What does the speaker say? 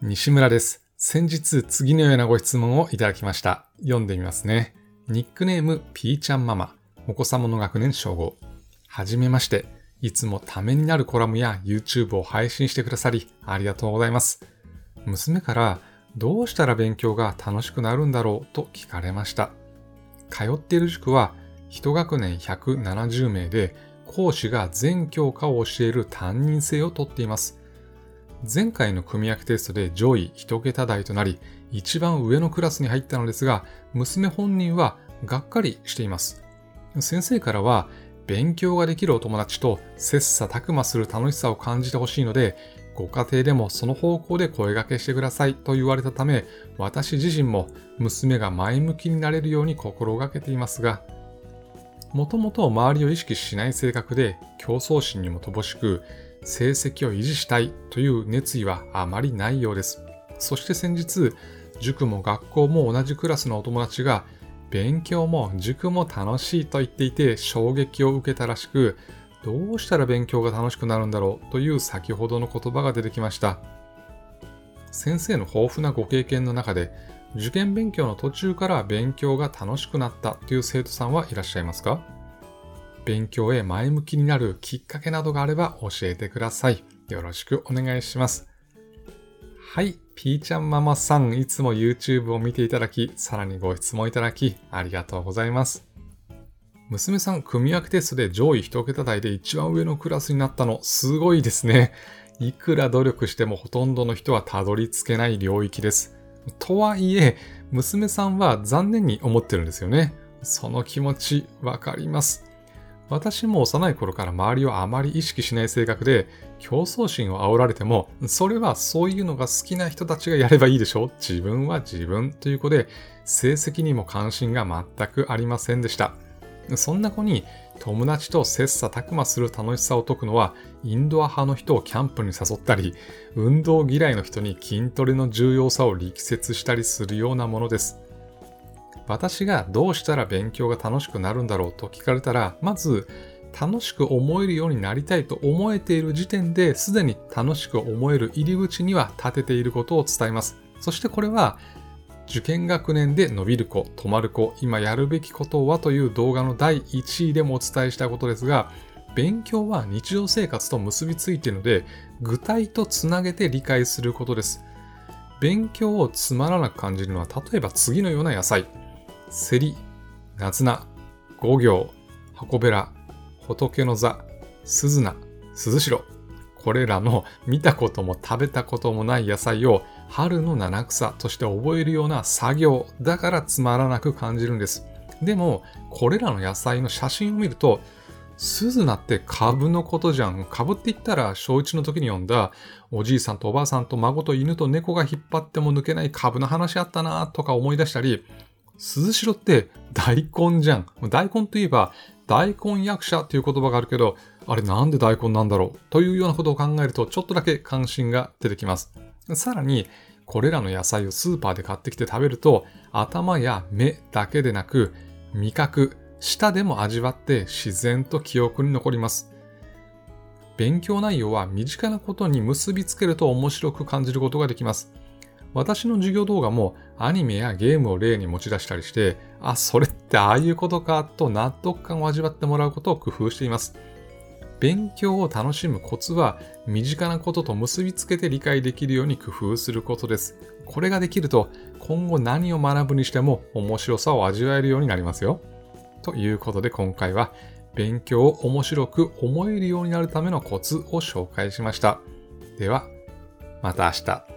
西村です。先日次のようなご質問をいただきました。読んでみますね。ニックネームピーちゃんママ。お子様の学年小5。はじめまして。いつもためになるコラムや YouTube を配信してくださりありがとうございます。娘からどうしたら勉強が楽しくなるんだろうと聞かれました。通っている塾は1学年170名で講師が全教科を教える担任制をとっています。前回の組分けテストで上位1桁台となり、一番上のクラスに入ったのですが、娘本人はがっかりしています。先生からは、勉強ができるお友達と切磋琢磨する楽しさを感じてほしいので、ご家庭でもその方向で声掛けしてくださいと言われたため、私自身も娘が前向きになれるように心がけていますが、もともと周りを意識しない性格で競争心にも乏しく、成績を維持したいという熱意はあまりないようです。そして先日、塾も学校も同じクラスのお友達が勉強も塾も楽しいと言っていて衝撃を受けたらしく、どうしたら勉強が楽しくなるんだろうという先ほどの言葉が出てきました。先生の豊富なご経験の中で、受験勉強の途中から勉強が楽しくなったという生徒さんはいらっしゃいますか？勉強へ前向きになるきっかけなどがあれば教えてください。よろしくお願いします。はい、ピーちゃんママさん、いつも YouTube を見ていただき、さらにご質問いただき、ありがとうございます。娘さん、組分けテストで上位1桁台で一番上のクラスになったの、すごいですね。いくら努力してもほとんどの人はたどり着けない領域です。とはいえ、娘さんは残念に思ってるんですよね。その気持ち、わかります。私も幼い頃から周りをあまり意識しない性格で、競争心を煽られても、それはそういうのが好きな人たちがやればいいでしょ？自分は自分という子で、成績にも関心が全くありませんでした。そんな子に友達と切磋琢磨する楽しさを解くのは、インドア派の人をキャンプに誘ったり、運動嫌いの人に筋トレの重要さを力説したりするようなものです。私がどうしたら勉強が楽しくなるんだろうと聞かれたら、まず楽しく思えるようになりたいと思えている時点ですでに楽しく思える入り口には立てていることを伝えます。そしてこれは受験学年で伸びる子、止まる子、今やるべきことはという動画の第1位でもお伝えしたことですが、勉強は日常生活と結びついているので、具体とつなげて理解することです。勉強をつまらなく感じるのは、例えば次のような野菜。セリ、ナズナ、五行、箱べら、仏の座、スズナ、スズシロ。これらの見たことも食べたこともない野菜を春の七草として覚えるような作業だからつまらなく感じるんです。でも、これらの野菜の写真を見ると、スズナって株のことじゃん。株って言ったら小1の時に読んだおじいさんとおばあさんと孫と犬と猫が引っ張っても抜けない株の話あったなとか思い出したり、鈴代って大根じゃん。大根といえば大根役者という言葉があるけど、あれなんで大根なんだろうというようなことを考えるとちょっとだけ関心が出てきます。さらにこれらの野菜をスーパーで買ってきて食べると頭や目だけでなく味覚、舌でも味わって自然と記憶に残ります。勉強内容は身近なことに結びつけると面白く感じることができます。私の授業動画もアニメやゲームを例に持ち出したりして、それってああいうことかと納得感を味わってもらうことを工夫しています。勉強を楽しむコツは身近なことと結びつけて理解できるように工夫することです。これができると今後何を学ぶにしても面白さを味わえるようになりますよ。ということで今回は勉強を面白く思えるようになるためのコツを紹介しました。ではまた明日。